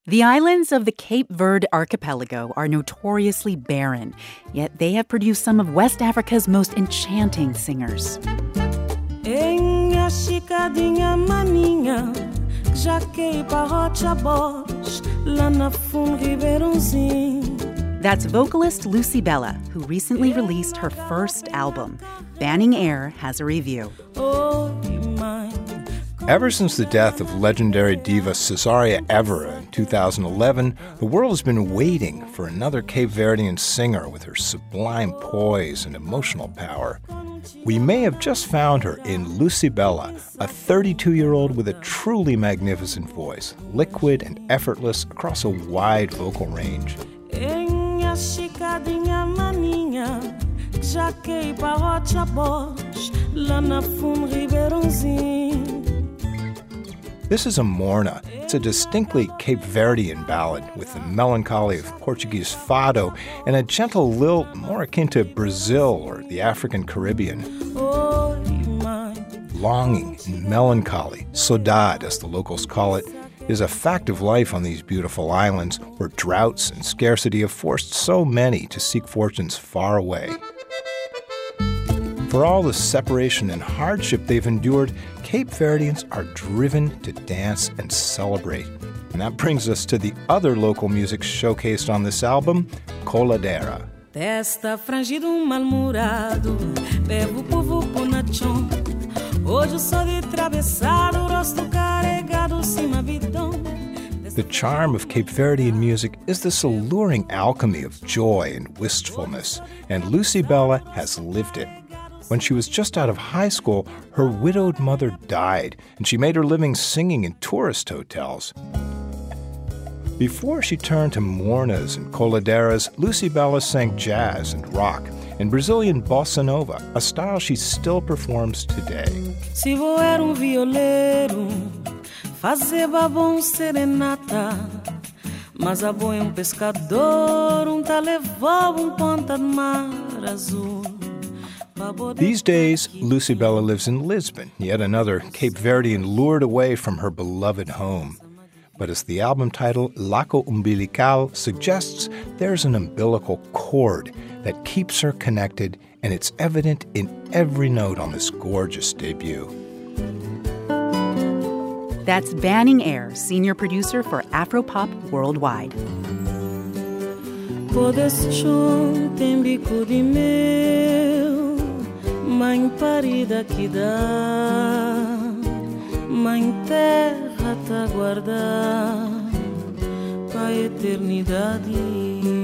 The islands of the Cape Verde archipelago are notoriously barren, yet they have produced some of West Africa's most enchanting singers. That's vocalist Lucy Bella, who recently released her first album. Banning Air has a review. Ever since the death of legendary diva Cesaria Evora in 2011, the world has been waiting for another Cape Verdean singer with her sublime poise and emotional power. We may have just found her in Lucy Bella, a 32-year-old with a truly magnificent voice, liquid and effortless across a wide vocal range. This is a morna. It's a distinctly Cape Verdean ballad with the melancholy of Portuguese fado and a gentle lilt more akin to Brazil or the African Caribbean. Longing and melancholy, saudade as the locals call it, is a fact of life on these beautiful islands where droughts and scarcity have forced so many to seek fortunes far away. For all the separation and hardship they've endured, Cape Verdeans are driven to dance and celebrate. And that brings us to the other local music showcased on this album, Coladera. Testa frangido mal-humorado, bebe o povo bonachão. Hoje só de atravessado, o rosto carregado, cima vidão. The charm of Cape Verdean music is this alluring alchemy of joy and wistfulness, and Lucy Bella has lived it. When she was just out of high school, her widowed mother died, and she made her living singing in tourist hotels. Before she turned to mornas and coladeras, Lucy Bella sang jazz and rock, and Brazilian bossa nova, a style she still performs today. Se vou era violeiro, fazia bom serenata, mas a boi pescador, tá levou ponta de mar azul. These days, Lucy Bella lives in Lisbon, yet another Cape Verdean lured away from her beloved home. But as the album title Laço Umbilical suggests, there's an umbilical cord that keeps her connected, and it's evident in every note on this gorgeous debut. That's Banning Air, senior producer for Afropop Worldwide. Mãe parida que dá, Mãe terra tá guardar pra eternidade.